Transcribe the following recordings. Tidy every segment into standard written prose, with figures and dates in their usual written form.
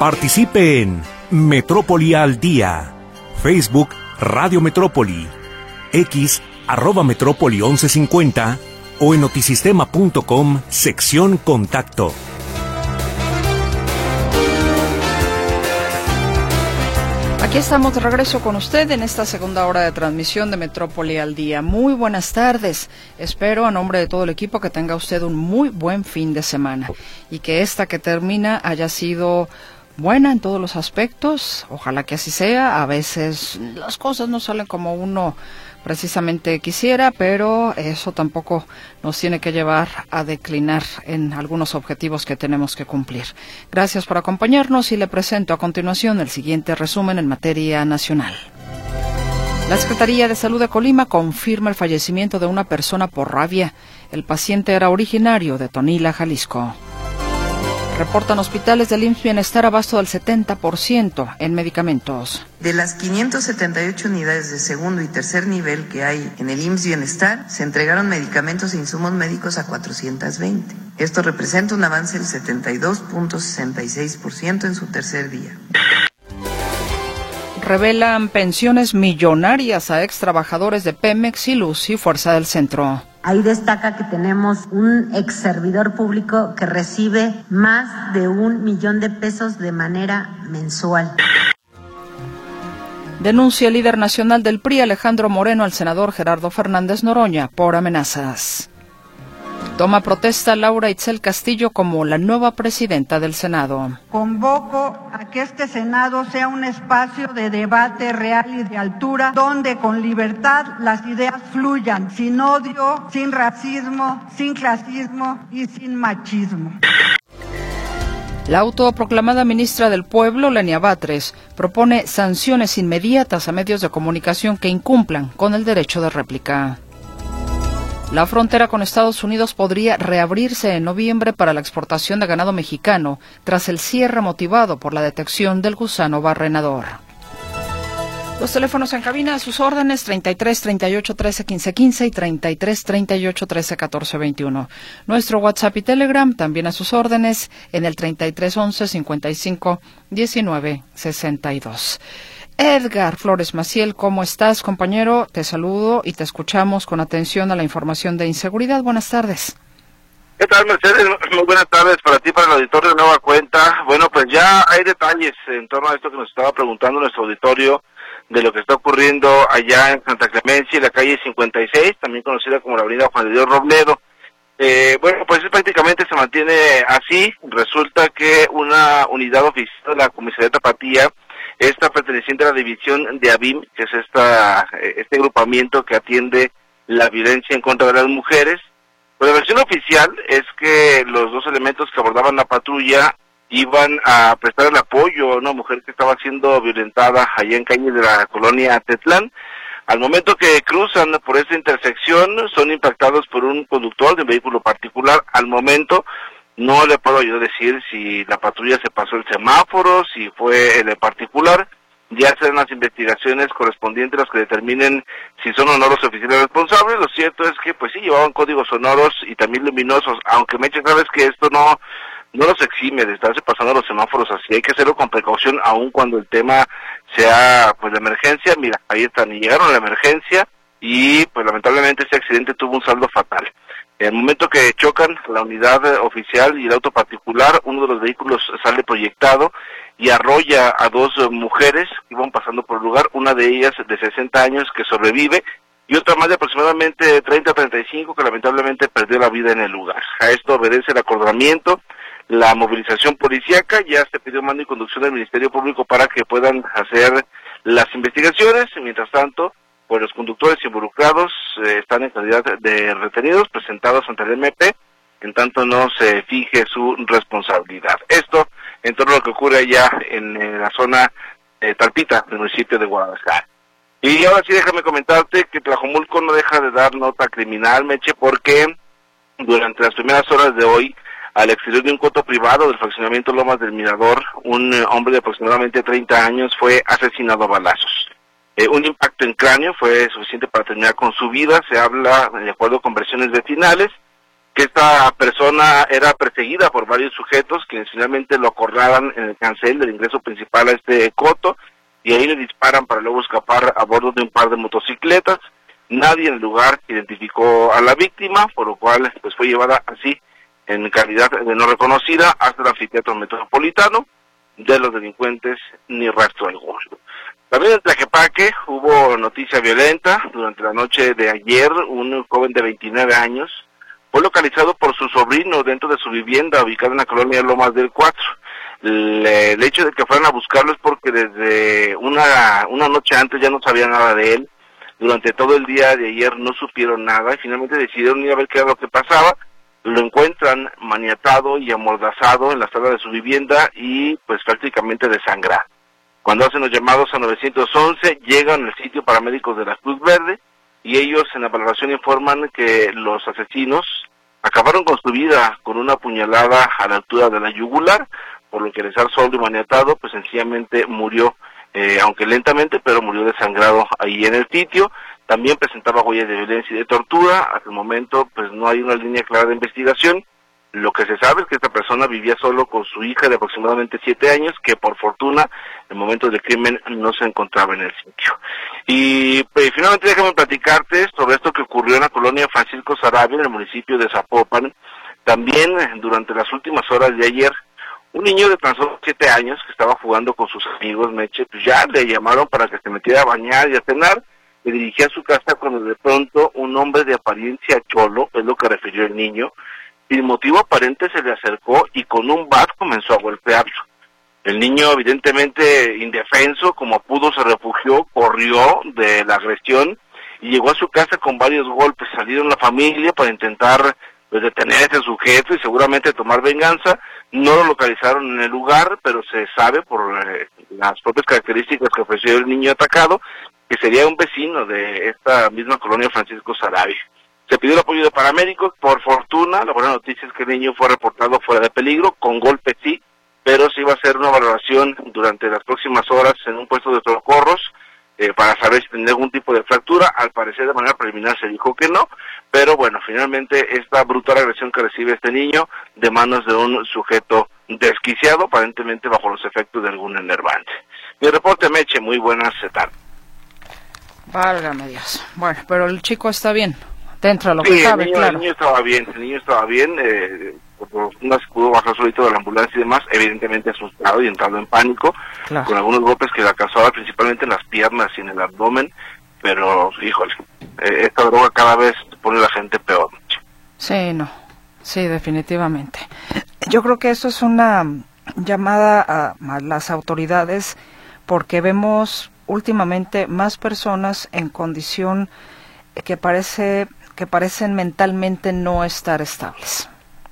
Participe en Metrópoli al Día. Facebook Radio Metrópoli, X @Metrópoli 1150 o en notisistema.com sección Contacto. Aquí estamos de regreso con usted en esta segunda hora de transmisión de Metrópoli al Día. Muy buenas tardes. Espero, a nombre de todo el equipo, que tenga usted un muy buen fin de semana y que esta que termina haya sido buena en todos los aspectos. Ojalá que así sea. A veces las cosas no salen como uno precisamente quisiera, pero eso tampoco nos tiene que llevar a declinar en algunos objetivos que tenemos que cumplir. Gracias por acompañarnos y le presento a continuación el siguiente resumen en materia nacional. La Secretaría de Salud de Colima confirma el fallecimiento de una persona por rabia. El paciente era originario de Tonila, Jalisco. Reportan hospitales del IMSS Bienestar abasto del 70% en medicamentos. De las 578 unidades de segundo y tercer nivel que hay en el IMSS Bienestar, se entregaron medicamentos e insumos médicos a 420. Esto representa un avance del 72.66% en su tercer día. Revelan pensiones millonarias a ex trabajadores de Pemex y Luz y Fuerza del Centro. Ahí destaca que tenemos un ex servidor público que recibe más de $1,000,000 de manera mensual. Denuncia el líder nacional del PRI, Alejandro Moreno, al senador Gerardo Fernández Noroña por amenazas. Toma protesta Laura Itzel Castillo como la nueva presidenta del Senado. Convoco a que este Senado sea un espacio de debate real y de altura, donde con libertad las ideas fluyan, sin odio, sin racismo, sin clasismo y sin machismo. La autoproclamada ministra del Pueblo, Lenia Batres, propone sanciones inmediatas a medios de comunicación que incumplan con el derecho de réplica. La frontera con Estados Unidos podría reabrirse en noviembre para la exportación de ganado mexicano, tras el cierre motivado por la detección del gusano barrenador. Los teléfonos en cabina a sus órdenes, 33 38 13 15 15 y 33 38 13 14 21. Nuestro WhatsApp y Telegram también a sus órdenes en el 33 11 55 19 62. Edgar Flores Maciel, ¿cómo estás, compañero? Te saludo y te escuchamos con atención a la información de inseguridad. Buenas tardes. ¿Qué tal, Mercedes? Muy buenas tardes para ti, para el auditorio de Nueva Cuenta. Bueno, pues ya hay detalles en torno a esto que nos estaba preguntando nuestro auditorio, de lo que está ocurriendo allá en Santa Clemencia, en la calle 56, también conocida como la avenida Juan de Dios Robledo. Bueno, pues prácticamente se mantiene así. Resulta que una unidad oficial de la comisaría de Tapatía, esta perteneciente a la división de ABIM, que es este agrupamiento que atiende la violencia en contra de las mujeres. Pues la versión oficial es que los dos elementos que abordaban la patrulla iban a prestar el apoyo a una mujer que estaba siendo violentada allá en calles de la colonia Tetlán. Al momento que cruzan por esta intersección, son impactados por un conductor de un vehículo particular. Al momento no le puedo yo decir si la patrulla se pasó el semáforo, si fue el particular. Ya serán las investigaciones correspondientes las que determinen si son o no los oficiales responsables. Lo cierto es que pues sí llevaban códigos sonoros y también luminosos, aunque Meche, sabes que esto no los exime de estarse pasando los semáforos así. Hay que hacerlo con precaución, aun cuando el tema sea pues de emergencia. Mira, ahí están, y llegaron a la emergencia y pues lamentablemente ese accidente tuvo un saldo fatal. En el momento que chocan la unidad oficial y el auto particular, uno de los vehículos sale proyectado y arrolla a dos mujeres que iban pasando por el lugar, una de ellas de 60 años que sobrevive y otra más de aproximadamente 30 a 35 que lamentablemente perdió la vida en el lugar. A esto obedece el acordonamiento, la movilización policíaca. Ya se pidió mando y conducción del Ministerio Público para que puedan hacer las investigaciones. Mientras tanto, pues los conductores involucrados están en calidad de retenidos, presentados ante el MP, en tanto no se fije su responsabilidad. Esto en torno a lo que ocurre allá en la zona Talpita, del municipio de Guadalajara. Y ahora sí, déjame comentarte que Tlajomulco no deja de dar nota criminal, Meche, porque durante las primeras horas de hoy, al exterior de un coto privado del fraccionamiento Lomas del Mirador, un hombre de aproximadamente 30 años fue asesinado a balazos. Un impacto en cráneo fue suficiente para terminar con su vida. Se habla, de acuerdo con versiones vecinales, que esta persona era perseguida por varios sujetos quienes finalmente lo acorralan en el cancel del ingreso principal a este coto y ahí le disparan para luego escapar a bordo de un par de motocicletas. Nadie en el lugar identificó a la víctima, por lo cual pues fue llevada así en calidad de no reconocida hasta el anfiteatro metropolitano. De los delincuentes ni rastro alguno. También en Tlaquepaque hubo noticia violenta. Durante la noche de ayer, un joven de 29 años fue localizado por su sobrino dentro de su vivienda ubicada en la colonia Lomas del Cuatro. El hecho de que fueran a buscarlo es porque desde una noche antes ya no sabía nada de él. Durante todo el día de ayer no supieron nada y finalmente decidieron ir a ver qué era lo que pasaba. Lo encuentran maniatado y amordazado en la sala de su vivienda y pues prácticamente desangrado. Cuando hacen los llamados a 911, llegan al sitio paramédicos de la Cruz Verde y ellos en la valoración informan que los asesinos acabaron con su vida con una puñalada a la altura de la yugular, por lo que el estar solo y maniatado pues sencillamente murió, aunque lentamente, pero murió desangrado ahí en el sitio. También presentaba huellas de violencia y de tortura. Hasta el momento pues no hay una línea clara de investigación. Lo que se sabe es que esta persona vivía solo con su hija de aproximadamente 7 años, que por fortuna en el momento del crimen no se encontraba en el sitio. Y pues, finalmente déjame platicarte sobre esto que ocurrió en la colonia Francisco Sarabia, en el municipio de Zapopan. También durante las últimas horas de ayer, un niño de tan solo 7 años que estaba jugando con sus amigos, Meche, pues ya le llamaron para que se metiera a bañar y a cenar. Se dirigía a su casa cuando de pronto un hombre de apariencia cholo, es lo que refirió el niño, sin motivo aparente se le acercó y con un bat comenzó a golpearlo. El niño, evidentemente indefenso, como pudo, se refugió, corrió de la agresión y llegó a su casa con varios golpes. Salieron la familia para intentar pues, detener a ese sujeto y seguramente tomar venganza. No lo localizaron en el lugar, pero se sabe por las propias características que ofreció el niño atacado, que sería un vecino de esta misma colonia Francisco Sarabia. Se pidió el apoyo de paramédicos. Por fortuna, la buena noticia es que el niño fue reportado fuera de peligro, con golpes sí, pero se iba a hacer una valoración durante las próximas horas en un puesto de socorros para saber si tenía algún tipo de fractura. Al parecer, de manera preliminar se dijo que no, pero bueno, finalmente esta brutal agresión que recibe este niño de manos de un sujeto desquiciado, aparentemente bajo los efectos de algún enervante. Mi reporte, Meche, muy buenas tardes. Válgame Dios. Bueno, pero el chico está bien, dentro de lo que cabe, claro. El niño estaba bien, por fortuna se pudo bajar solito de la ambulancia y demás, evidentemente asustado y entrando en pánico, claro, con algunos golpes que le alcanzaba principalmente en las piernas y en el abdomen, pero, híjole, esta droga cada vez pone a la gente peor. Sí, definitivamente. Yo creo que eso es una llamada a las autoridades, porque vemos últimamente más personas en condición que parecen mentalmente no estar estables.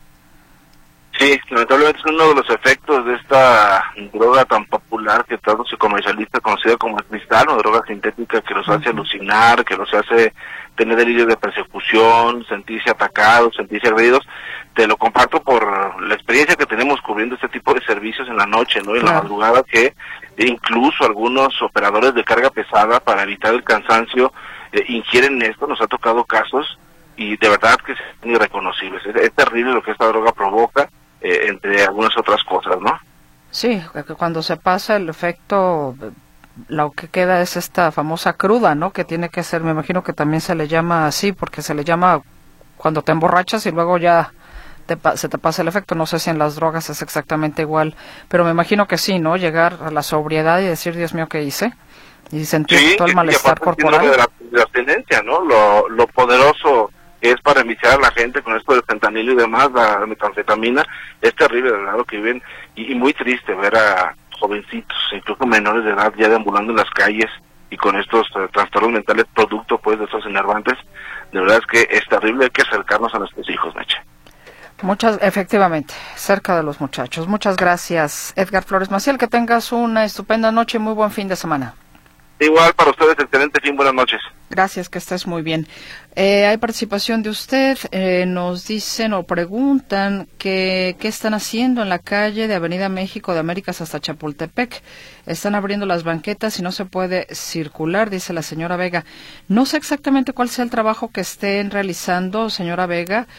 Sí, lamentablemente es uno de los efectos de esta droga tan popular que tanto se comercializa, conocida como el cristal, una droga sintética que los hace alucinar, que los hace tener delirios de persecución, sentirse atacados, sentirse agredidos. Te lo comparto por la experiencia que tenemos cubriendo este tipo de servicios en la noche, ¿no? En la madrugada, que incluso algunos operadores de carga pesada, para evitar el cansancio, ingieren esto. Nos ha tocado casos y de verdad que son irreconocibles. Es terrible lo que esta droga provoca, entre algunas otras cosas, ¿no? Sí, cuando se pasa el efecto, lo que queda es esta famosa cruda, ¿no? Que tiene que ser, me imagino que también se le llama así, porque se le llama cuando te emborrachas y luego ya se te pasa el efecto. No sé si en las drogas es exactamente igual, pero me imagino que sí, ¿no? Llegar a la sobriedad y decir, Dios mío, ¿qué hice? Y sentir todo el malestar corporal. De la abstinencia, ¿no? Lo poderoso que es para enviciar a la gente con esto del fentanilo y demás, la metanfetamina, es terrible, ¿verdad? Lo que viven, y muy triste ver a jovencitos, incluso menores de edad, ya deambulando en las calles y con estos trastornos mentales producto pues de estos enervantes. De verdad es que es terrible, hay que acercarnos a nuestros hijos, Meche. Efectivamente, cerca de los muchachos. Muchas gracias, Edgar Flores Maciel, que tengas una estupenda noche y muy buen fin de semana. Igual para ustedes, excelente fin, buenas noches. Gracias, que estés muy bien. Hay participación de usted, nos dicen o preguntan qué están haciendo en la calle de Avenida México de Américas hasta Chapultepec. Están abriendo las banquetas y no se puede circular, dice la señora Vega. No sé exactamente cuál sea el trabajo que estén realizando, señora Vega.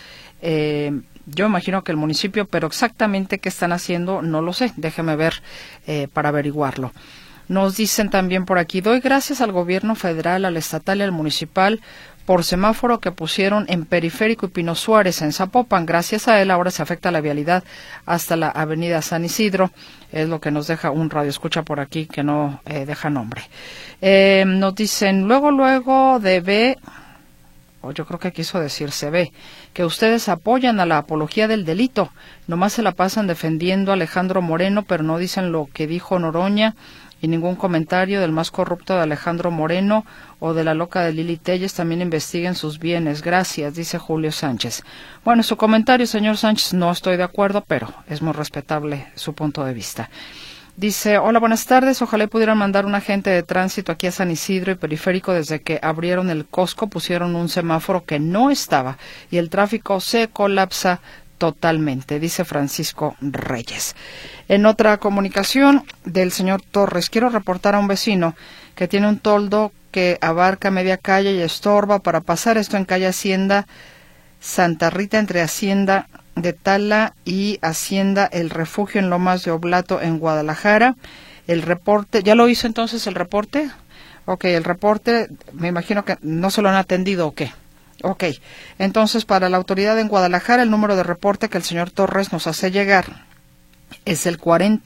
Yo imagino que el municipio, pero exactamente qué están haciendo no lo sé. Déjeme ver para averiguarlo. Nos dicen también por aquí, doy gracias al gobierno federal, al estatal y al municipal por semáforo que pusieron en Periférico y Pino Suárez en Zapopan. Gracias a él ahora se afecta la vialidad hasta la avenida San Isidro. Es lo que nos deja un radioescucha por aquí que no deja nombre. Nos dicen, luego debe, o yo creo que quiso decir se ve, que ustedes apoyan a la apología del delito. Nomás se la pasan defendiendo a Alejandro Moreno, pero no dicen lo que dijo Noroña y ningún comentario del más corrupto de Alejandro Moreno o de la loca de Lili Telles. También investiguen sus bienes. Gracias, dice Julio Sánchez. Bueno, su comentario, señor Sánchez, no estoy de acuerdo, pero es muy respetable su punto de vista. Dice, hola, buenas tardes. Ojalá pudieran mandar un agente de tránsito aquí a San Isidro y Periférico. Desde que abrieron el Costco pusieron un semáforo que no estaba y el tráfico se colapsa totalmente, dice Francisco Reyes. En otra comunicación del señor Torres, quiero reportar a un vecino que tiene un toldo que abarca media calle y estorba para pasar. Esto en calle Hacienda Santa Rita, entre Hacienda de Tala y Hacienda El Refugio en Lomas de Oblato en Guadalajara. El reporte, ¿ya lo hizo entonces el reporte? Ok, el reporte, me imagino que no se lo han atendido o qué. Ok, entonces para la autoridad en Guadalajara el número de reporte que el señor Torres nos hace llegar es el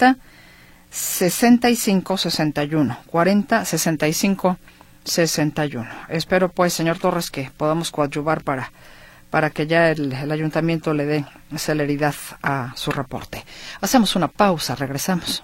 40-65-61, 40-65-61. Espero pues, señor Torres, que podamos coadyuvar para que ya el ayuntamiento le dé celeridad a su reporte. Hacemos una pausa, regresamos.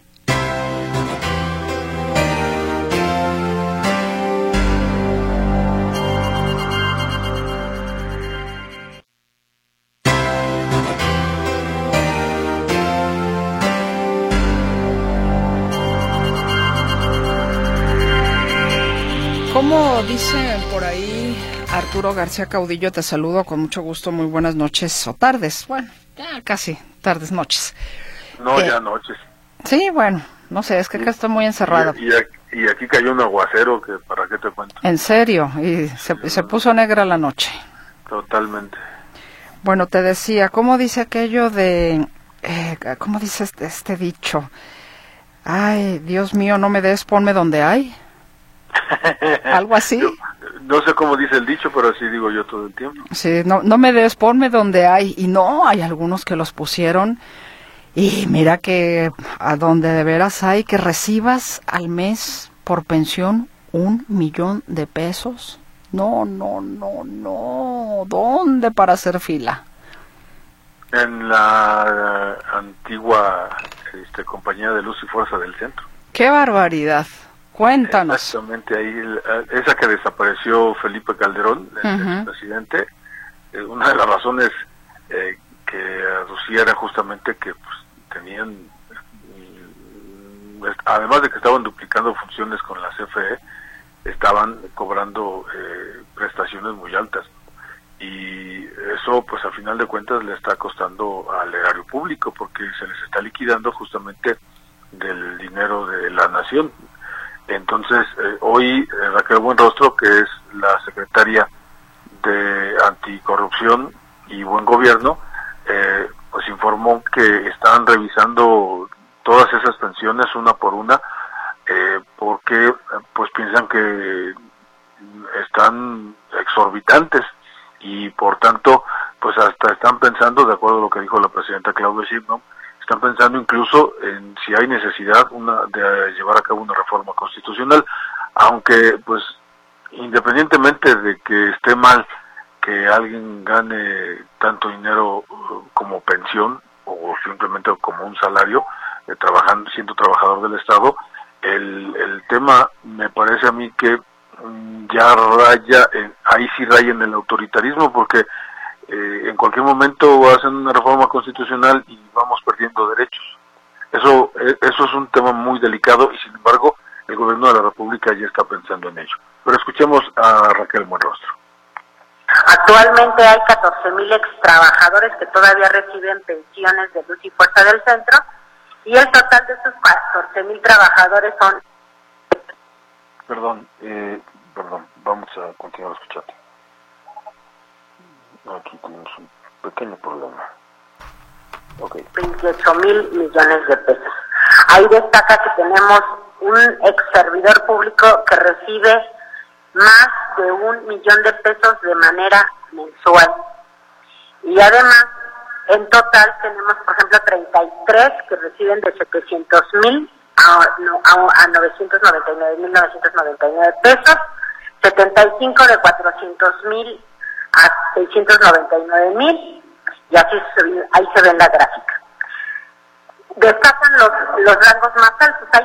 Como dicen por ahí, Arturo García Caudillo, te saludo con mucho gusto, muy buenas noches o tardes, bueno, ya casi tardes, noches. No, ya noches. Sí, bueno, no sé, es que acá estoy muy encerrada. Y aquí cayó un aguacero que para qué te cuento. ¿En serio? Y se puso negra la noche. Totalmente. Bueno, te decía, ¿cómo dice aquello de, cómo dice este dicho? Ay, Dios mío, no me des, ponme donde hay. Algo así. No sé cómo dice el dicho, pero así digo yo todo el tiempo. Sí, no me des, ponme donde hay. Y no, hay algunos que los pusieron. Y mira que a donde de veras hay que recibas al mes por pensión 1 millón de pesos. No. ¿Dónde para hacer fila? En la antigua compañía de luz y fuerza del centro. ¡Qué barbaridad! Cuéntanos. Exactamente, ahí esa que desapareció Felipe Calderón, el presidente, una de las razones que aducía era justamente que pues, tenían, además de que estaban duplicando funciones con la CFE, estaban cobrando prestaciones muy altas. Y eso, pues a final de cuentas, le está costando al erario público, porque se les está liquidando justamente del dinero de la nación. Entonces, hoy Raquel Buenrostro, que es la secretaria de Anticorrupción y Buen Gobierno, pues informó que están revisando todas esas pensiones una por una, porque pues piensan que están exorbitantes y por tanto, pues hasta están pensando, de acuerdo a lo que dijo la presidenta Claudia Sheinbaum, están pensando incluso en si hay necesidad de llevar a cabo una reforma constitucional, aunque pues independientemente de que esté mal que alguien gane tanto dinero como pensión o simplemente como un salario, siendo trabajador del Estado, el tema me parece a mí que ya raya, ahí sí raya en el autoritarismo, porque en cualquier momento hacen una reforma constitucional y vamos perdiendo derechos. Eso es un tema muy delicado y sin embargo el gobierno de la República ya está pensando en ello. Pero escuchemos a Raquel Buenrostro. Actualmente hay 14,000 extrabajadores que todavía reciben pensiones de luz y fuerza del centro y el total de esos 14,000 trabajadores son... Perdón, vamos a continuar escuchando. Aquí tenemos pequeño problema. Okay. 28,000 millones de pesos. Ahí destaca que tenemos un ex servidor público que recibe más de 1 millón de pesos de manera mensual. Y además, en total tenemos, por ejemplo, 33 que reciben de 700,000 a 999,999 pesos, 75 de 400,000 a 699,000, y así ahí se ve en la gráfica. Destacan los rangos más altos. Hay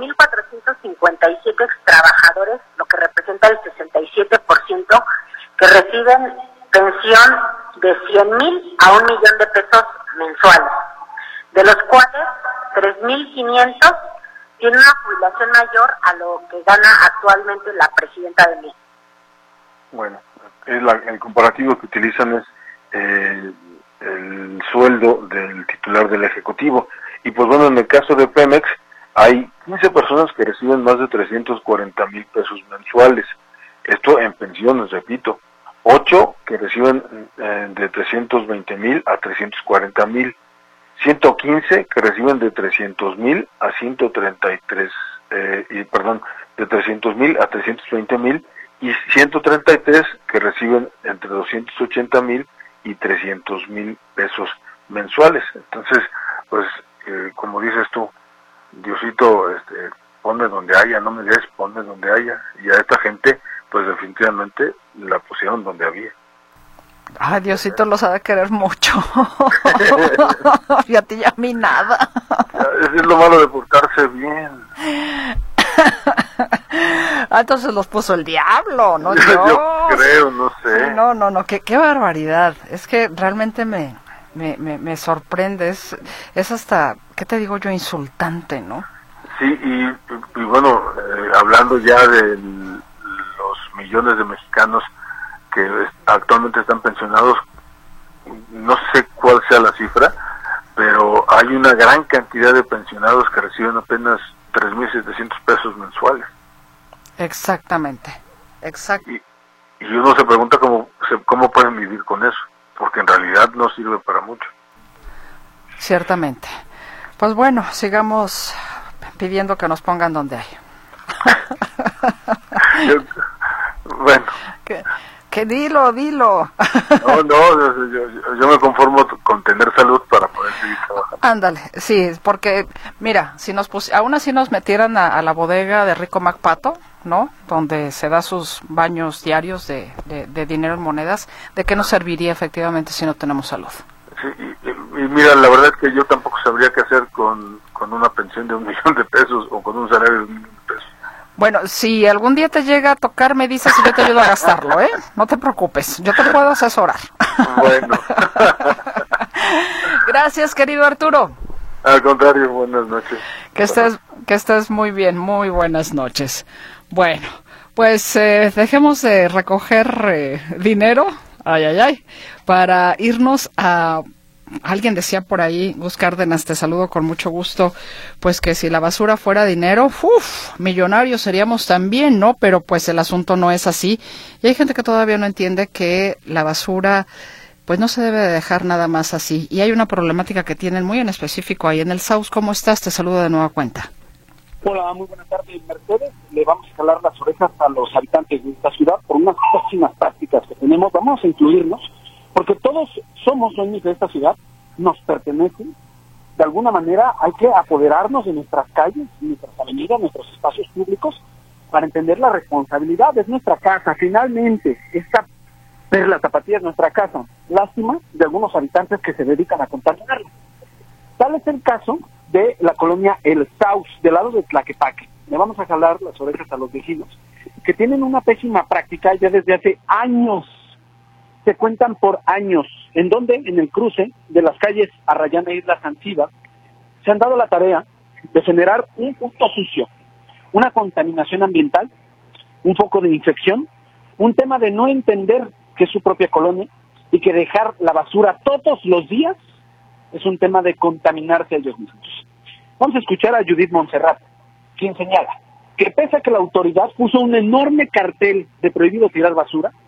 9,457 extrabajadores, lo que representa el 67%, que reciben pensión de 100,000 a 1 millón de pesos mensuales, de los cuales 3,500 tienen una jubilación mayor a lo que gana actualmente la presidenta de México. Bueno, el comparativo que utilizan es el sueldo del titular del Ejecutivo. Y pues bueno, en el caso de Pemex hay 15 personas que reciben más de 340,000 pesos mensuales. Esto en pensiones, repito. 8 que reciben de 320,000 a 340,000. 115 que reciben de 300,000 a 133, de 300,000 a 320,000, y 133 que reciben entre 280,000 y 300,000 pesos mensuales. Entonces, pues, como dices tú, Diosito, ponme donde haya, no me des, ponme donde haya. Y a esta gente, pues definitivamente la pusieron donde había. Ay, Diosito los ha de querer mucho. Y a ti y a mí nada. Es lo malo de portarse bien. Entonces los puso el diablo, ¿no? Yo creo, no sé. No, qué barbaridad. Es que realmente me sorprende. Es hasta, ¿qué te digo yo? Insultante, ¿no? Sí, y bueno, hablando ya de los millones de mexicanos que actualmente están pensionados, no sé cuál sea la cifra, pero hay una gran cantidad de pensionados que reciben apenas 3,700 pesos mensuales. Exactamente, exacto. Y uno se pregunta cómo pueden vivir con eso, porque en realidad no sirve para mucho. Ciertamente. Pues bueno, sigamos pidiendo que nos pongan donde hay. Bueno. Que dilo. No, yo me conformo con tener salud para poder seguir trabajando. Ándale, sí, porque mira, si aún así nos metieran a la bodega de Rico MacPato, ¿no? Donde se da sus baños diarios de dinero en monedas, ¿de qué nos serviría efectivamente si no tenemos salud? Sí, y mira, la verdad es que yo tampoco sabría qué hacer con una pensión de 1 millón de pesos o con un salario de 1 millón de pesos. Bueno, si algún día te llega a tocar, me dices y yo te ayudo a gastarlo, ¿eh? No te preocupes, yo te puedo asesorar. Bueno. Gracias, querido Arturo. Al contrario, buenas noches. Que estés muy bien, muy buenas noches. Bueno, pues dejemos de recoger dinero, para irnos a... Alguien decía por ahí, Gus Cárdenas, te saludo con mucho gusto, pues que si la basura fuera dinero, millonarios seríamos también, ¿no? Pero pues el asunto no es así. Y hay gente que todavía no entiende que la basura, pues no se debe de dejar nada más así. Y hay una problemática que tienen muy en específico ahí en el Saus. ¿Cómo estás? Te saludo de nueva cuenta. Hola, muy buenas tardes, Mercedes. Le vamos a jalar las orejas a los habitantes de esta ciudad por unas pésimas prácticas que tenemos. Vamos a incluirnos, porque todos somos dueños de esta ciudad, nos pertenecen. De alguna manera hay que apoderarnos de nuestras calles, nuestras avenidas, nuestros espacios públicos, para entender la responsabilidad. Es nuestra casa, finalmente, esta perla tapatía es nuestra casa. Lástima de algunos habitantes que se dedican a contaminarla. Tal es el caso de la colonia El Saus, del lado de Tlaquepaque. Le vamos a jalar las orejas a los vecinos, que tienen una pésima práctica ya desde hace años. Se cuentan por años, en donde en el cruce de las calles Arrayán e Isla Zanzíbar se han dado la tarea de generar un punto sucio, una contaminación ambiental, un foco de infección, un tema de no entender que es su propia colonia y que dejar la basura todos los días es un tema de contaminarse a ellos mismos. Vamos a escuchar a Judith Montserrat, quien señala que pese a que la autoridad puso un enorme cartel de prohibido tirar basura,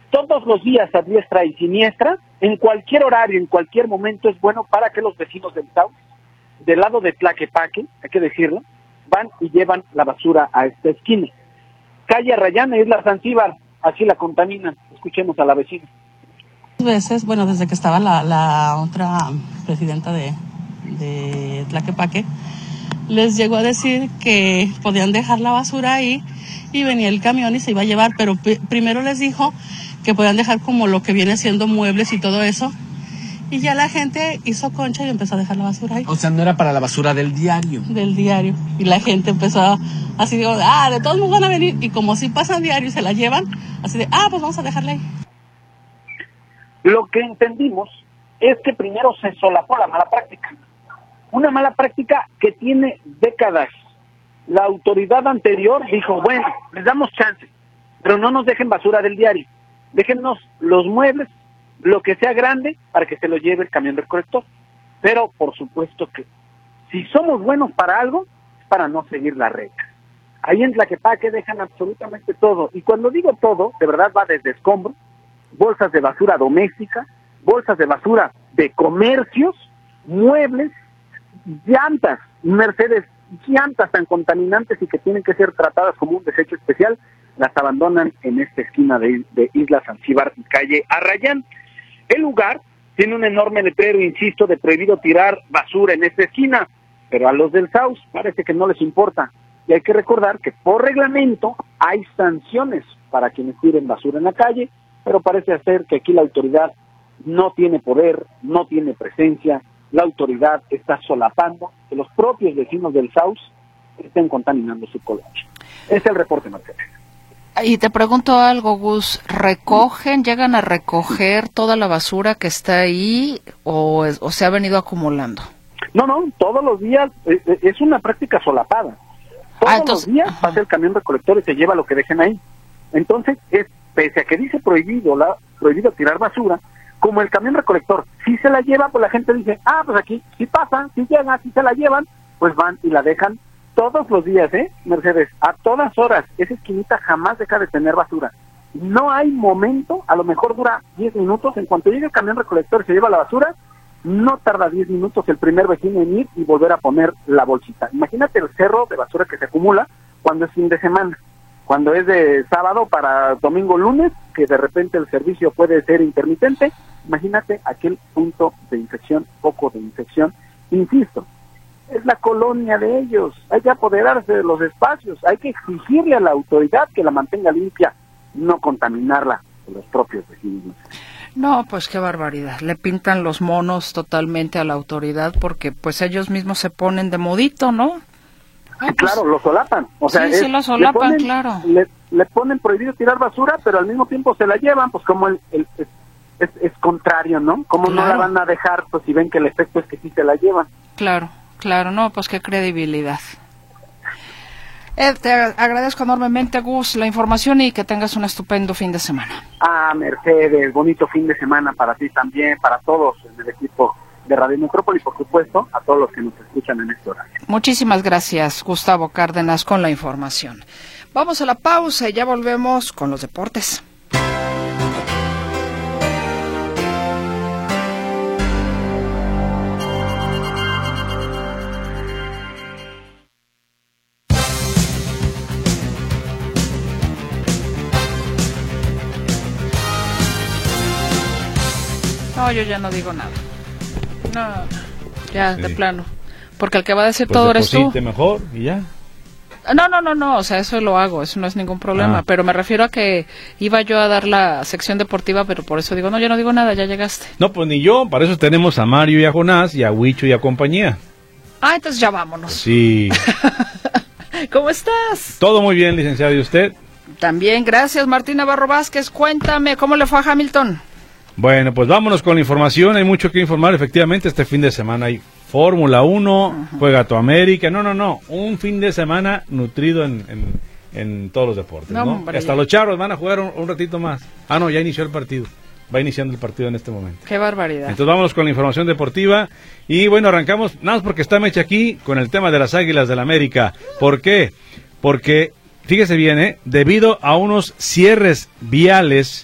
todos los días a diestra y siniestra, en cualquier horario, en cualquier momento, es bueno para que los vecinos del South, del lado de Tlaquepaque, hay que decirlo, van y llevan la basura a esta esquina. Calle Arrayán, Isla Zanzíbar, así la contaminan. Escuchemos a la vecina. Veces, bueno, desde que estaba la otra presidenta de Tlaquepaque, les llegó a decir que podían dejar la basura ahí y venía el camión y se iba a llevar, pero primero les dijo que podían dejar como lo que viene siendo muebles y todo eso, y ya la gente hizo concha y empezó a dejar la basura ahí. O sea, no era para la basura del diario. Del diario, y la gente empezó así de, de todos modos van a venir, y como si pasan diario y se la llevan, así de, pues vamos a dejarla ahí. Lo que entendimos es que primero se solapó la mala práctica. Una mala práctica que tiene décadas. La autoridad anterior dijo, bueno, les damos chance, pero no nos dejen basura del diario. Déjennos los muebles, lo que sea grande, para que se lo lleve el camión recolector. Pero, por supuesto que, si somos buenos para algo, es para no seguir la regla. Ahí en Tlaquepaque dejan absolutamente todo. Y cuando digo todo, de verdad va desde escombros, bolsas de basura doméstica, bolsas de basura de comercios, muebles, llantas, Mercedes, llantas tan contaminantes y que tienen que ser tratadas como un desecho especial, las abandonan en esta esquina de Isla Zanzíbar y calle Arrayán. El lugar tiene un enorme letrero, insisto, de prohibido tirar basura en esta esquina, pero a los del South parece que no les importa. Y hay que recordar que por reglamento hay sanciones para quienes tiren basura en la calle, pero parece ser que aquí la autoridad no tiene poder, no tiene presencia. La autoridad está solapando que los propios vecinos del South estén contaminando su colonia. Es el reporte, Mercedes. Y te pregunto algo, Gus, llegan a recoger toda la basura que está ahí o se ha venido acumulando? No, todos los días es una práctica solapada. Todos los días pasa el camión recolector y se lleva lo que dejen ahí. Entonces, pese a que dice prohibido tirar basura, como el camión recolector si se la lleva, pues la gente dice, pues aquí si pasan, si llegan, si se la llevan, pues van y la dejan todos los días, Mercedes, a todas horas. Esa esquinita jamás deja de tener basura. No hay momento, a lo mejor dura 10 minutos, en cuanto llegue el camión recolector y se lleva la basura, no tarda 10 minutos el primer vecino en ir y volver a poner la bolsita. Imagínate el cerro de basura que se acumula cuando es fin de semana, cuando es de sábado para domingo, lunes, que de repente el servicio puede ser intermitente. Imagínate aquel punto de infección, foco de infección. Insisto, es la colonia de ellos, hay que apoderarse de los espacios, hay que exigirle a la autoridad que la mantenga limpia, no contaminarla de los propios vecinos. No, pues qué barbaridad, le pintan los monos totalmente a la autoridad porque pues ellos mismos se ponen de modito, ¿no? Sí, claro, lo solapan. O sea, sí, lo solapan, claro. Le ponen prohibido tirar basura, pero al mismo tiempo se la llevan, pues como es contrario, ¿no? ¿Cómo claro. No la van a dejar, pues si ven que el efecto es que sí se la llevan? Claro, no, pues qué credibilidad. Te agradezco enormemente, Gus, la información y que tengas un estupendo fin de semana. Mercedes, bonito fin de semana para ti también, para todos en el equipo de Radio Metrópoli, por supuesto, a todos los que nos escuchan en este horario. Muchísimas gracias, Gustavo Cárdenas, con la información. Vamos a la pausa y ya volvemos con los deportes. No, yo ya no digo nada. No, ya, sí. De plano. Porque el que va a decir pues todo eres tú. Mejor y ya. No, o sea, eso lo hago, eso no es ningún problema. Pero me refiero a que iba yo a dar la sección deportiva, pero por eso digo, no, yo no digo nada, ya llegaste. No, pues ni yo, para eso tenemos a Mario y a Jonás y a Huicho y a compañía. Entonces ya vámonos. Sí. ¿Cómo estás? Todo muy bien, licenciado, ¿y usted? También, gracias, Martín Navarro Vázquez. Cuéntame, ¿cómo le fue a Hamilton? Bueno, pues vámonos con la información, hay mucho que informar, efectivamente este fin de semana hay Fórmula 1, juega tu América, no, un fin de semana nutrido en todos los deportes, ¿no? Hombre, hasta los charros van a jugar un ratito más. No, ya inició el partido, va iniciando el partido en este momento. ¡Qué barbaridad! Entonces vámonos con la información deportiva y bueno, arrancamos, nada más porque está Mecha aquí con el tema de las Águilas del América. ¿Por qué? Porque, fíjese bien, debido a unos cierres viales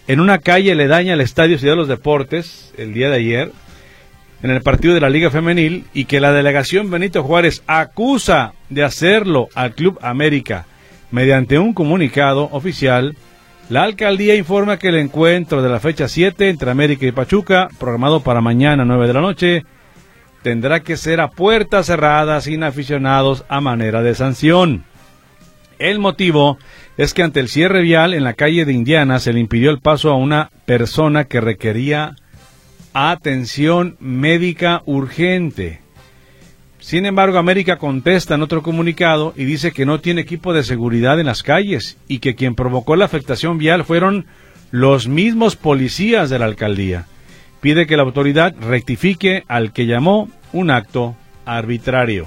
en una calle aledaña al Estadio Ciudad de los Deportes el día de ayer, en el partido de la Liga Femenil, y que la delegación Benito Juárez acusa de hacerlo al Club América. Mediante un comunicado oficial, la alcaldía informa que el encuentro de la fecha 7 entre América y Pachuca, programado para mañana 9 de la noche, tendrá que ser a puertas cerradas, sin aficionados, a manera de sanción. El motivo es que ante el cierre vial en la calle de Indiana se le impidió el paso a una persona que requería atención médica urgente. Sin embargo, América contesta en otro comunicado y dice que no tiene equipo de seguridad en las calles y que quien provocó la afectación vial fueron los mismos policías de la alcaldía. Pide que la autoridad rectifique al que llamó un acto arbitrario.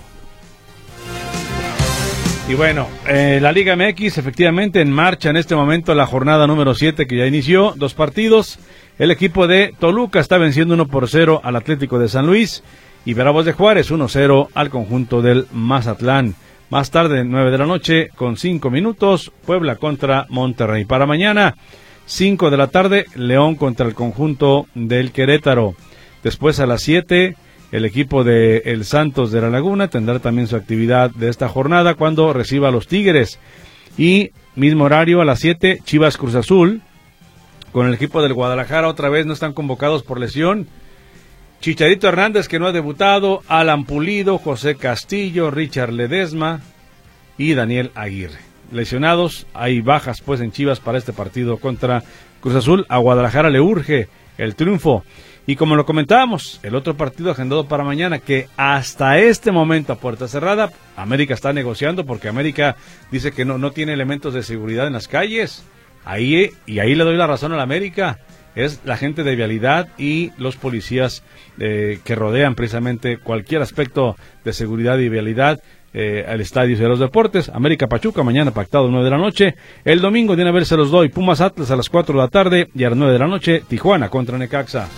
Y bueno, la Liga MX efectivamente en marcha en este momento la jornada número 7 que ya inició, 2 partidos. El equipo de Toluca está venciendo 1-0 al Atlético de San Luis y Bravos de Juárez 1-0 al conjunto del Mazatlán. Más tarde, 9 de la noche, con 5 minutos, Puebla contra Monterrey. Para mañana, 5 de la tarde, León contra el conjunto del Querétaro. Después a las 7, el equipo de el Santos de la Laguna tendrá también su actividad de esta jornada cuando reciba a los Tigres. Y mismo horario a las 7, Chivas Cruz Azul. Con el equipo del Guadalajara otra vez no están convocados por lesión. Chicharito Hernández, que no ha debutado, Alan Pulido, José Castillo, Richard Ledesma y Daniel Aguirre. Lesionados, hay bajas pues en Chivas para este partido contra Cruz Azul. A Guadalajara le urge el triunfo. Y como lo comentábamos, el otro partido agendado para mañana, que hasta este momento a puerta cerrada, América está negociando porque América dice que no tiene elementos de seguridad en las calles. Ahí le doy la razón a la América. Es la gente de vialidad y los policías que rodean precisamente cualquier aspecto de seguridad y vialidad al Estadio de los Deportes. América Pachuca, mañana pactado 9 de la noche. El domingo de una vez se los doy. Pumas Atlas a las 4 de la tarde y a las 9 de la noche Tijuana contra Necaxa.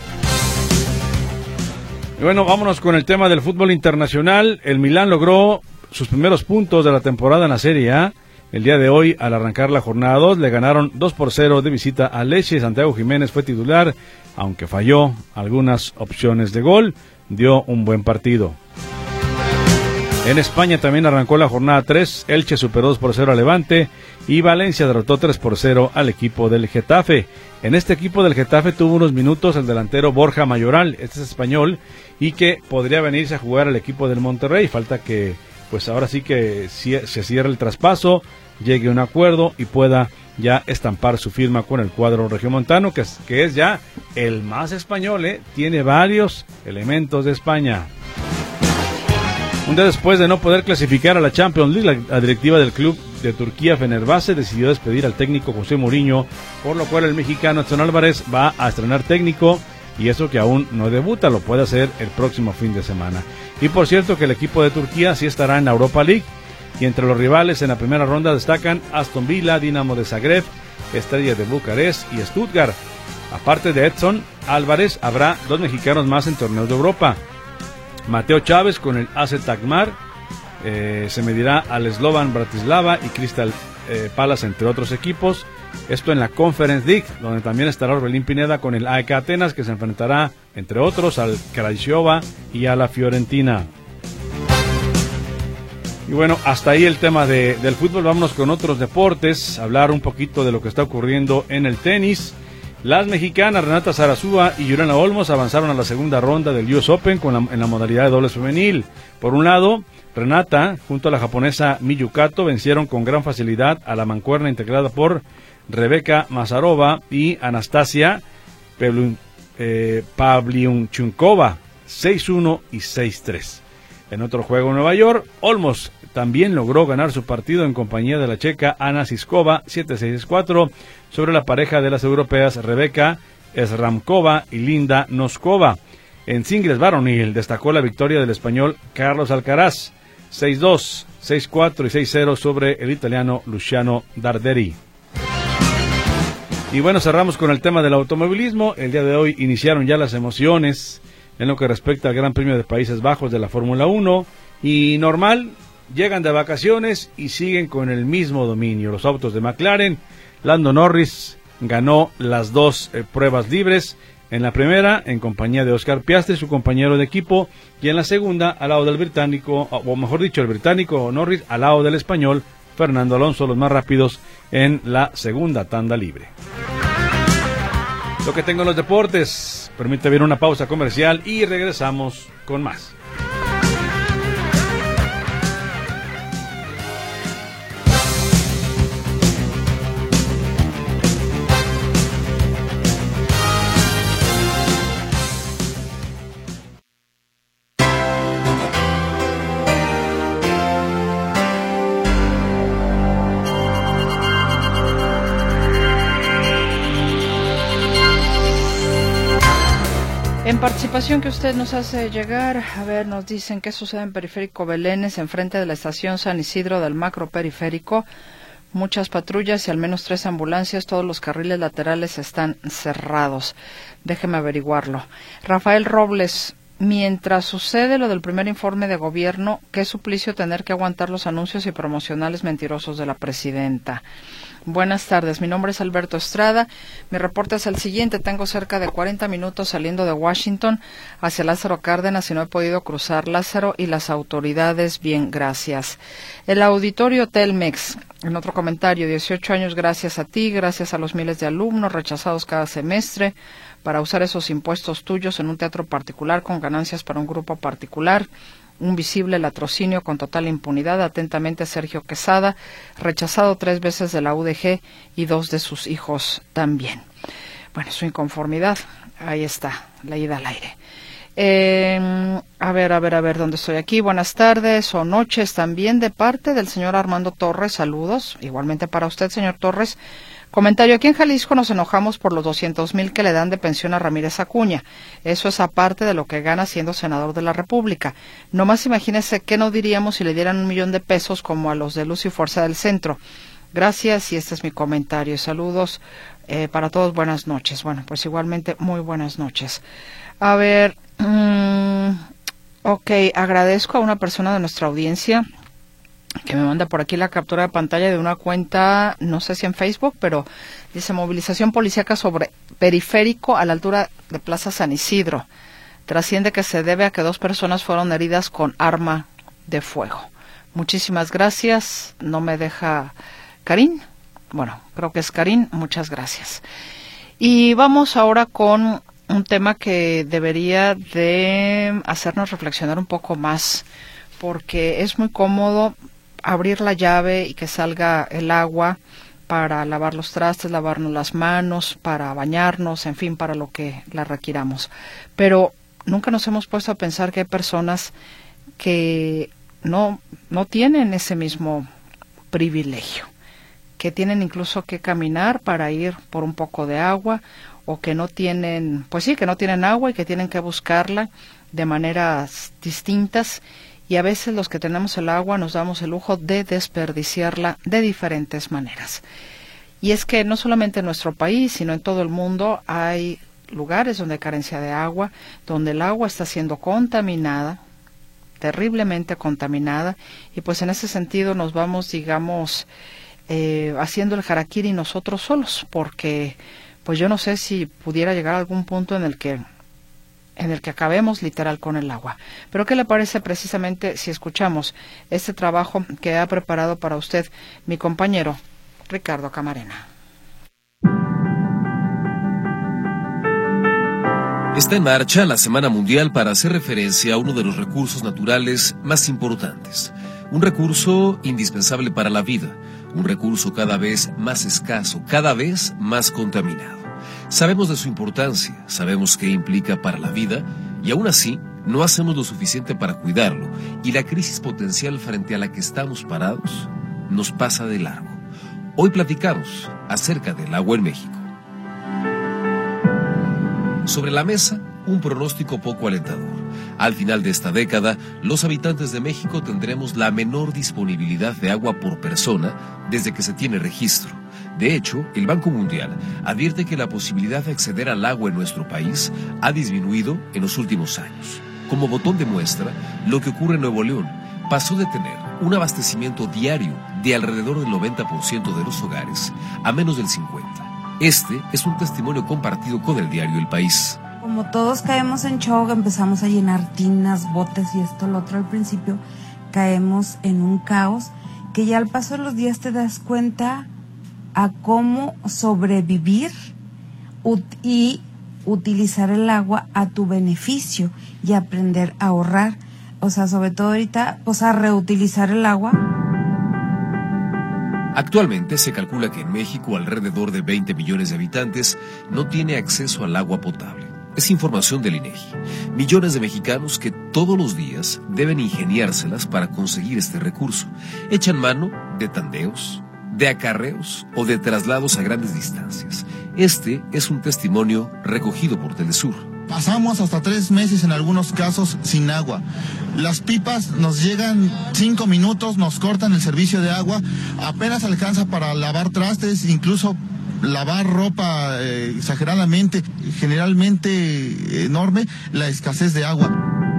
Y bueno, vámonos con el tema del fútbol internacional. El Milán logró sus primeros puntos de la temporada en la Serie A. El día de hoy, al arrancar la jornada 2, le ganaron 2-0 de visita a Lecce. Santiago Jiménez fue titular, aunque falló algunas opciones de gol, dio un buen partido. En España también arrancó la jornada 3, Elche superó 2-0 a Levante y Valencia derrotó 3-0 al equipo del Getafe. En este equipo del Getafe tuvo unos minutos el delantero Borja Mayoral, este es español, y que podría venirse a jugar al equipo del Monterrey. Falta que pues ahora sí que se cierre el traspaso, llegue a un acuerdo y pueda ya estampar su firma con el cuadro regiomontano, que es ya el más español, tiene varios elementos de España. Un día después de no poder clasificar a la Champions League, la directiva del club de Turquía, Fenerbahce, decidió despedir al técnico José Mourinho, por lo cual el mexicano Edson Álvarez va a estrenar técnico, y eso que aún no debuta, lo puede hacer el próximo fin de semana. Y por cierto que el equipo de Turquía sí estará en la Europa League, y entre los rivales en la primera ronda destacan Aston Villa, Dinamo de Zagreb, Estrella de Bucarest y Stuttgart. Aparte de Edson Álvarez, habrá 2 mexicanos más en torneos de Europa. Mateo Chávez con el AZ Alkmaar, se medirá al Slovan Bratislava y Crystal Palace, entre otros equipos. Esto en la Conference League, donde también estará Orbelín Pineda con el AEK Atenas, que se enfrentará, entre otros, al Craiova y a la Fiorentina. Y bueno, hasta ahí el tema del fútbol. Vámonos con otros deportes, hablar un poquito de lo que está ocurriendo en el tenis. Las mexicanas Renata Zarazúa y Juliana Olmos avanzaron a la segunda ronda del US Open en la modalidad de dobles femenil. Por un lado, Renata, junto a la japonesa Miyu Kato, vencieron con gran facilidad a la mancuerna integrada por Rebeka Mazarova y Anastasia Pavlyuchenkova, 6-1 y 6-3. En otro juego en Nueva York, Olmos también logró ganar su partido en compañía de la checa Ana Siskova, 7-6-4, sobre la pareja de las europeas Rebeka Sramkova y Linda Noskova. En singles varonil destacó la victoria del español Carlos Alcaraz, 6-2, 6-4 y 6-0 sobre el italiano Luciano Darderi. Y bueno, cerramos con el tema del automovilismo. El día de hoy iniciaron ya las emociones en lo que respecta al Gran Premio de Países Bajos de la Fórmula 1, y normal, llegan de vacaciones y siguen con el mismo dominio. Los autos de McLaren, Lando Norris ganó las 2 pruebas libres. En la primera, en compañía de Oscar Piastri, su compañero de equipo, y en la segunda, al lado del británico, o mejor dicho, el británico Norris, al lado del español Fernando Alonso, los más rápidos en la segunda tanda libre. Lo que tengo en los deportes, permítame ver una pausa comercial y regresamos con más. En participación que usted nos hace llegar, a ver, nos dicen qué sucede en Periférico Belénes, enfrente de la estación San Isidro del Macro Periférico. Muchas patrullas y al menos 3 ambulancias, todos los carriles laterales están cerrados. Déjeme averiguarlo. Rafael Robles, mientras sucede lo del primer informe de gobierno, qué suplicio tener que aguantar los anuncios y promocionales mentirosos de la presidenta. Buenas tardes, mi nombre es Alberto Estrada. Mi reporte es el siguiente. Tengo cerca de 40 minutos saliendo de Washington hacia Lázaro Cárdenas y no he podido cruzar Lázaro y las autoridades. Bien, gracias. El auditorio Telmex, en otro comentario, 18 años gracias a ti, gracias a los miles de alumnos rechazados cada semestre para usar esos impuestos tuyos en un teatro particular con ganancias para un grupo particular. Un visible latrocinio con total impunidad. Atentamente, Sergio Quesada, rechazado 3 veces de la UDG y 2 de sus hijos también. Bueno, su inconformidad, ahí está, leída al aire. A ver, ¿dónde estoy aquí? Buenas tardes o noches también de parte del señor Armando Torres, saludos, igualmente para usted, señor Torres. Comentario, aquí en Jalisco nos enojamos por los 200,000 que le dan de pensión a Ramírez Acuña. Eso es aparte de lo que gana siendo senador de la República. Nomás imagínese qué no diríamos si le dieran 1 millón de pesos como a los de Luz y Fuerza del Centro. Gracias y este es mi comentario. Saludos para todos, buenas noches. Bueno, pues igualmente muy buenas noches. A ver, ok, agradezco a una persona de nuestra audiencia que me manda por aquí la captura de pantalla de una cuenta, no sé si en Facebook, pero dice movilización policíaca sobre periférico a la altura de Plaza San Isidro. Trasciende que se debe a que 2 personas fueron heridas con arma de fuego. Muchísimas gracias. No me deja Karin. Bueno, creo que es Karin. Muchas gracias. Y vamos ahora con un tema que debería de hacernos reflexionar un poco más, porque es muy cómodo abrir la llave y que salga el agua para lavar los trastes, lavarnos las manos, para bañarnos, en fin, para lo que la requiramos. Pero nunca nos hemos puesto a pensar que hay personas que no tienen ese mismo privilegio, que tienen incluso que caminar para ir por un poco de agua, o que no tienen, pues sí, que no tienen agua y que tienen que buscarla de maneras distintas. Y a veces los que tenemos el agua nos damos el lujo de desperdiciarla de diferentes maneras. Y es que no solamente en nuestro país, sino en todo el mundo hay lugares donde hay carencia de agua, donde el agua está siendo contaminada, terriblemente contaminada, y pues en ese sentido nos vamos, digamos, haciendo el harakiri nosotros solos, porque pues yo no sé si pudiera llegar a algún punto en el que acabemos literal con el agua. Pero ¿qué le parece precisamente si escuchamos este trabajo que ha preparado para usted mi compañero Ricardo Camarena? Está en marcha la Semana Mundial para hacer referencia a uno de los recursos naturales más importantes, un recurso indispensable para la vida, un recurso cada vez más escaso, cada vez más contaminado. Sabemos de su importancia, sabemos qué implica para la vida y aún así no hacemos lo suficiente para cuidarlo y la crisis potencial frente a la que estamos parados nos pasa de largo. Hoy platicamos acerca del agua en México. Sobre la mesa, un pronóstico poco alentador. Al final de esta década, los habitantes de México tendremos la menor disponibilidad de agua por persona desde que se tiene registro. De hecho, el Banco Mundial advierte que la posibilidad de acceder al agua en nuestro país ha disminuido en los últimos años. Como botón de muestra, lo que ocurre en Nuevo León pasó de tener un abastecimiento diario de alrededor del 90% de los hogares a menos del 50%. Este es un testimonio compartido con el diario El País. Como todos caemos en shock, empezamos a llenar tinas, botes y esto, lo otro al principio, caemos en un caos que ya al paso de los días te das cuenta a cómo sobrevivir y utilizar el agua a tu beneficio y aprender a ahorrar. O sea, sobre todo ahorita, a reutilizar el agua. Actualmente se calcula que en México alrededor de 20 millones de habitantes no tiene acceso al agua potable. Es información del INEGI. Millones de mexicanos que todos los días deben ingeniárselas para conseguir este recurso. Echan mano de tandeos, de acarreos o de traslados a grandes distancias. Este es un testimonio recogido por Telesur. Pasamos hasta 3 meses en algunos casos sin agua. Las pipas nos llegan 5 minutos, nos cortan el servicio de agua, apenas alcanza para lavar trastes, incluso lavar ropa exageradamente, generalmente enorme, la escasez de agua.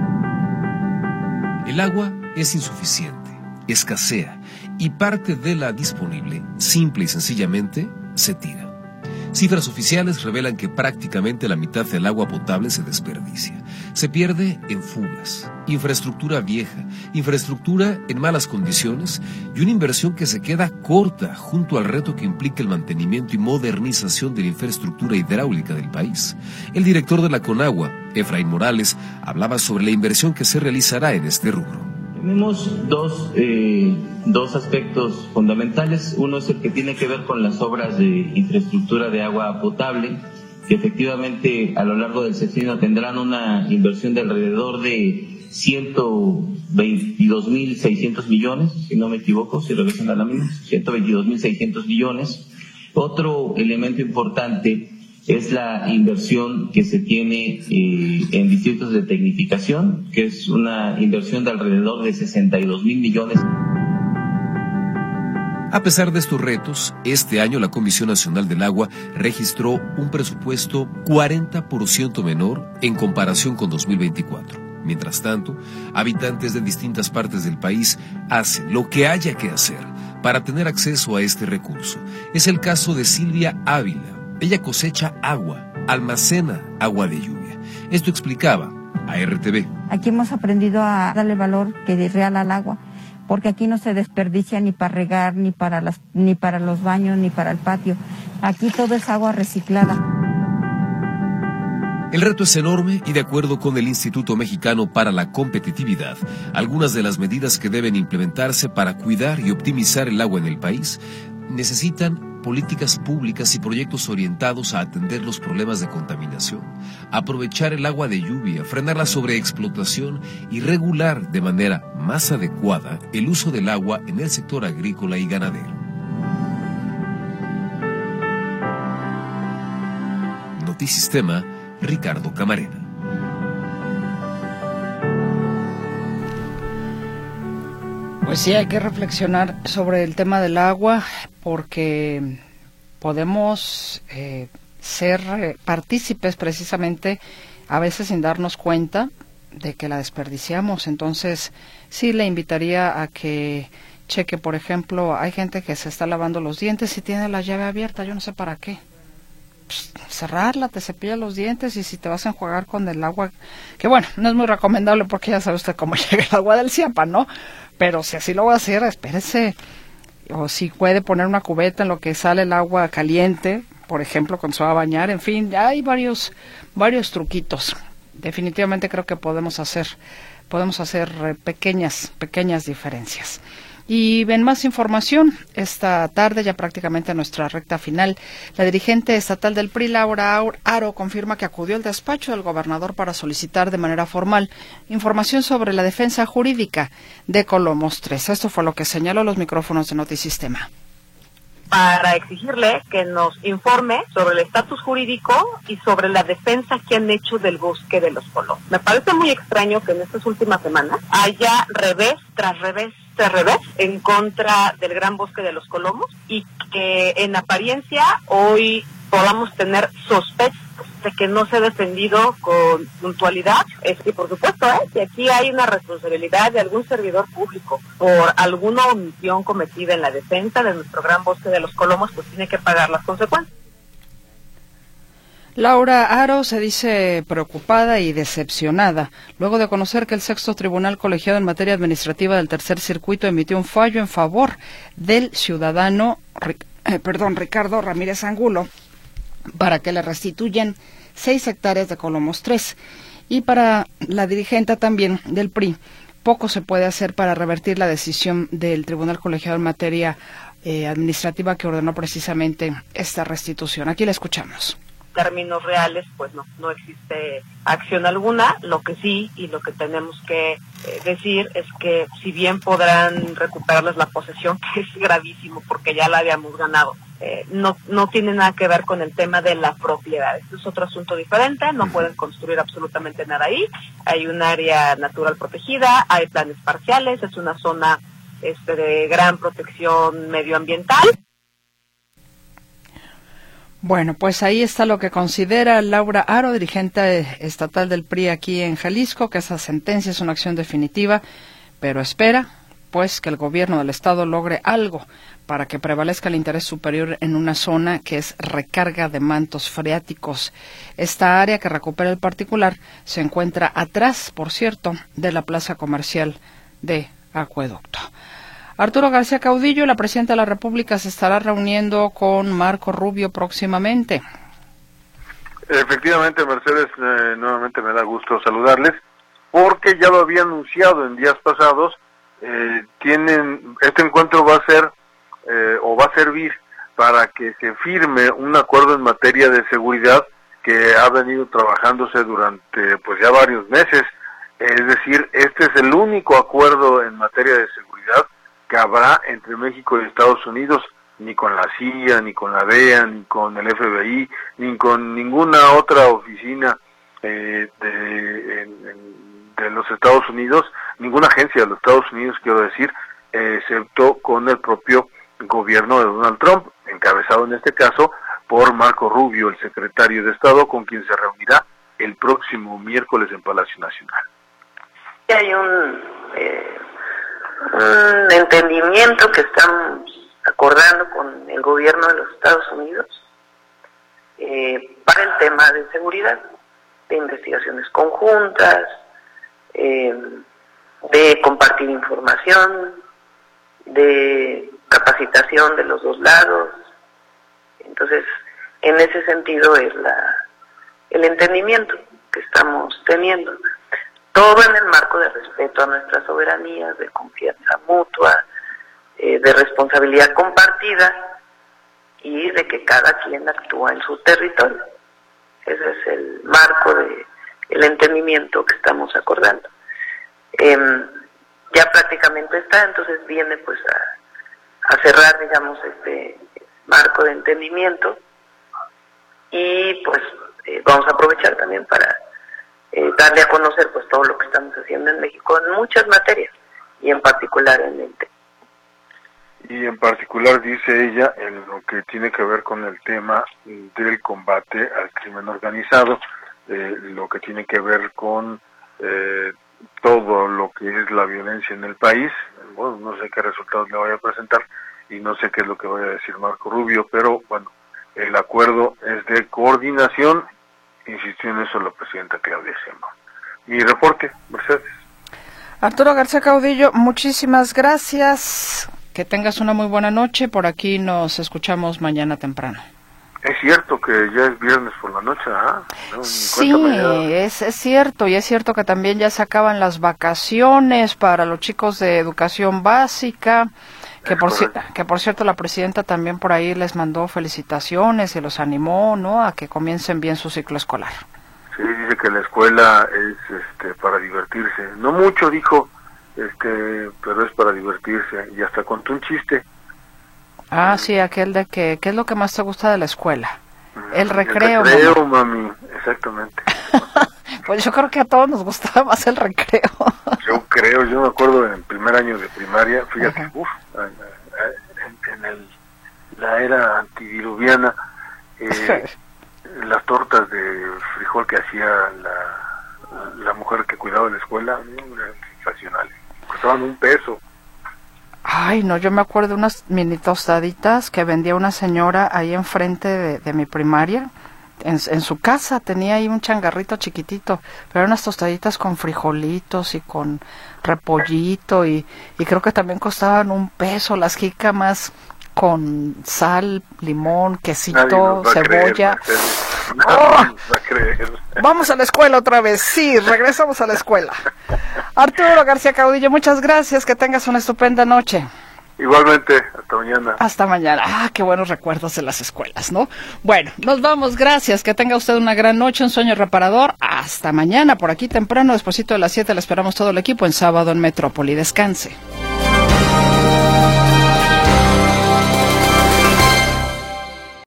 El agua es insuficiente, escasea, y parte de la disponible, simple y sencillamente, se tira. Cifras oficiales revelan que prácticamente la mitad del agua potable se desperdicia. Se pierde en fugas, infraestructura vieja, infraestructura en malas condiciones y una inversión que se queda corta junto al reto que implica el mantenimiento y modernización de la infraestructura hidráulica del país. El director de la Conagua, Efraín Morales, hablaba sobre la inversión que se realizará en este rubro. Tenemos dos aspectos fundamentales. Uno es el que tiene que ver con las obras de infraestructura de agua potable, que efectivamente a lo largo del sexenio tendrán una inversión de alrededor de 122.600 millones, si no me equivoco, si regresan a la misma, 122.600 millones. Otro elemento importante es la inversión que se tiene en distritos de tecnificación, que es una inversión de alrededor de 62.000 millones. A pesar de estos retos, este año la Comisión Nacional del Agua registró un presupuesto 40% menor en comparación con 2024. Mientras tanto, habitantes de distintas partes del país hacen lo que haya que hacer para tener acceso a este recurso. Es el caso de Silvia Ávila. Ella cosecha agua, almacena agua de lluvia. Esto explicaba a RTV. Aquí hemos aprendido a darle valor que es real al agua, porque aquí no se desperdicia ni para regar, ni para los baños, ni para el patio. Aquí todo es agua reciclada. El reto es enorme y de acuerdo con el Instituto Mexicano para la Competitividad, algunas de las medidas que deben implementarse para cuidar y optimizar el agua en el país necesitan políticas públicas y proyectos orientados a atender los problemas de contaminación, aprovechar el agua de lluvia, frenar la sobreexplotación y regular de manera más adecuada el uso del agua en el sector agrícola y ganadero. Notisistema, Ricardo Camarena. Pues sí, hay que reflexionar sobre el tema del agua porque podemos ser partícipes precisamente a veces sin darnos cuenta de que la desperdiciamos. Entonces sí le invitaría a que cheque, por ejemplo, hay gente que se está lavando los dientes y tiene la llave abierta, yo no sé para qué. Pues, cerrarla, te cepillas los dientes y si te vas a enjuagar con el agua, que bueno, no es muy recomendable porque ya sabe usted cómo llega el agua del Ciapa, ¿no? Pero si así lo va a hacer, espérese. O si puede poner una cubeta en lo que sale el agua caliente, por ejemplo, cuando se va a bañar. En fin, ya hay varios truquitos. Definitivamente creo que podemos hacer pequeñas diferencias. Y ven más información esta tarde, ya prácticamente a nuestra recta final. La dirigente estatal del PRI, Laura Aro, confirma que acudió al despacho del gobernador para solicitar de manera formal información sobre la defensa jurídica de Colomos 3. Esto fue lo que señaló los micrófonos de Notisistema. Para exigirle que nos informe sobre el estatus jurídico y sobre la defensa que han hecho del bosque de los Colomos. Me parece muy extraño que en estas últimas semanas haya revés tras revés en contra del gran bosque de los Colomos y que en apariencia hoy podamos tener sospechas de que no se ha defendido con puntualidad. Y por supuesto, si aquí hay una responsabilidad de algún servidor público por alguna omisión cometida en la defensa de nuestro gran bosque de los Colomos, pues tiene que pagar las consecuencias. Laura Aro se dice preocupada y decepcionada, luego de conocer que el Sexto Tribunal Colegiado en Materia Administrativa del Tercer Circuito emitió un fallo en favor del ciudadano Ricardo Ramírez Angulo para que le restituyan 6 hectáreas de Colomos 3. Y para la dirigente también del PRI, poco se puede hacer para revertir la decisión del Tribunal Colegiado en Materia Administrativa que ordenó precisamente esta restitución. Aquí la escuchamos. Términos reales, pues no existe acción alguna. Lo que sí y lo que tenemos que decir es que si bien podrán recuperarles la posesión, que es gravísimo porque ya la habíamos ganado, no tiene nada que ver con el tema de la propiedad. Este es otro asunto diferente, no pueden construir absolutamente nada ahí. Hay un área natural protegida, hay planes parciales, es una zona de gran protección medioambiental. Bueno, pues ahí está lo que considera Laura Aro, dirigente estatal del PRI aquí en Jalisco, que esa sentencia es una acción definitiva, pero espera, pues, que el gobierno del estado logre algo para que prevalezca el interés superior en una zona que es recarga de mantos freáticos. Esta área que recupera el particular se encuentra atrás, por cierto, de la plaza comercial de Acueducto. Arturo García Caudillo, la presidenta de la República, se estará reuniendo con Marco Rubio próximamente. Efectivamente, Mercedes, nuevamente me da gusto saludarles, porque ya lo había anunciado en días pasados. Este encuentro va a ser o va a servir para que se firme un acuerdo en materia de seguridad que ha venido trabajándose durante pues ya varios meses. Es decir, este es el único acuerdo en materia de seguridad que habrá entre México y Estados Unidos. Ni con la CIA, ni con la DEA, ni con el FBI, ni con ninguna otra oficina de los Estados Unidos, ninguna agencia de los Estados Unidos, quiero decir, excepto con el propio gobierno de Donald Trump, encabezado en este caso por Marco Rubio, el secretario de Estado, con quien se reunirá el próximo miércoles en Palacio Nacional. Hay un entendimiento que estamos acordando con el gobierno de los Estados Unidos para el tema de seguridad, de investigaciones conjuntas, de compartir información, de capacitación de los dos lados. Entonces, en ese sentido es el entendimiento que estamos teniendo. Todo en el marco de respeto a nuestras soberanías, de confianza mutua, de responsabilidad compartida y de que cada quien actúa en su territorio. Ese es el marco del entendimiento que estamos acordando. Ya prácticamente está, entonces viene pues a cerrar, digamos, este marco de entendimiento y pues vamos a aprovechar también para darle a conocer pues todo lo que estamos haciendo en México en muchas materias y en particular en el tema. Y en particular, dice ella, en lo que tiene que ver con el tema del combate al crimen organizado, lo que tiene que ver con todo lo que es la violencia en el país. Bueno, no sé qué resultados le voy a presentar y no sé qué es lo que vaya a decir Marco Rubio, pero bueno, el acuerdo es de coordinación, insistió en eso la presidenta Claudia Sheinbaum. Mi reporte, Mercedes. Arturo García Caudillo, muchísimas gracias. Que tengas una muy buena noche. Por aquí nos escuchamos mañana temprano. Es cierto que ya es viernes por la noche, ¿ah? No, sí, es cierto, y es cierto que también ya se acaban las vacaciones para los chicos de educación básica, que por cierto la presidenta también por ahí les mandó felicitaciones y los animó, ¿no?, a que comiencen bien su ciclo escolar. Sí, dice que la escuela es para divertirse. No mucho, dijo, pero es para divertirse, y hasta contó un chiste. Ah, sí, aquel de que, ¿qué es lo que más te gusta de la escuela? El recreo. El recreo, mami, exactamente. Pues yo creo que a todos nos gustaba más el recreo. Yo me acuerdo en el primer año de primaria, fíjate, en la era antidiluviana, las tortas de frijol que hacía la mujer que cuidaba la escuela, eran sensacionales, costaban $1. Ay, no, yo me acuerdo de unas mini tostaditas que vendía una señora ahí enfrente de mi primaria, en su casa tenía ahí un changarrito chiquitito, pero unas tostaditas con frijolitos y con repollito y creo que también costaban $1 las jícamas con sal, limón, quesito, cebolla. Vamos a la escuela otra vez, sí, regresamos a la escuela. Arturo García Caudillo, muchas gracias, que tengas una estupenda noche. Igualmente, hasta mañana. Hasta mañana. Qué buenos recuerdos de las escuelas, ¿no? Bueno, nos vamos, gracias, que tenga usted una gran noche, un sueño reparador. Hasta mañana, por aquí temprano, despuesito de las 7, le esperamos todo el equipo en Sábado en Metrópoli. Descanse.